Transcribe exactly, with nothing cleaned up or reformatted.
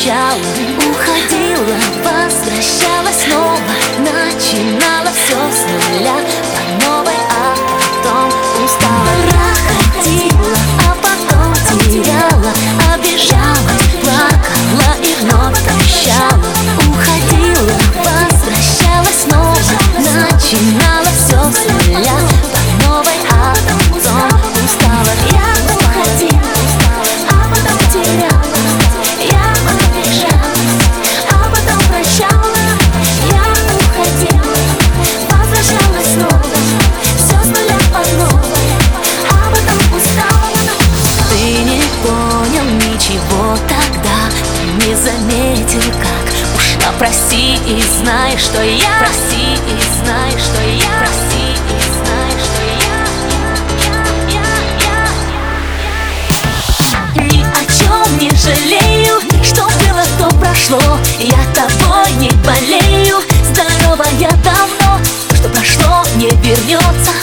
прощала, уходила, возвращалась снова, начинала все с нуля по новой, а потом устала. Проходила, а потом теряла, обижалась, плакала и вновь прощала. Уходила, возвращалась снова, начинала все с нуля по новой, а потом устала. Я уходила, а потом теряла, я обижалась, а потом прощала. Я уходила, возвращалась снова, все с нуля по новой, а потом устала. Ты не понял ничего тогда, ты не заметил, как ушла. Прости и знай, что я, прости и знай, что я, прости и знай, что я, я, я, я, я, я. Ни о чем не жалею, что было, то прошло. Я тобой не болею, здорова я давно. Что прошло, не вернется.